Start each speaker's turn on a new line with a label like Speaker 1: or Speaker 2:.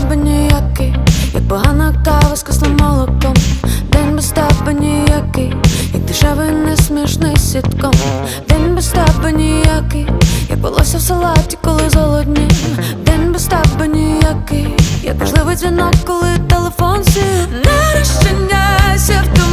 Speaker 1: тебе ніякий, як погана кава з кислим молоком. День без тебе ніякий, як дешевий несмішний сітком. День без тебе ніякий, як волосся в салаті, коли золоднів. День без тебе ніякий, як важливий дзвінок, коли телефон сів. Не розчиняйся в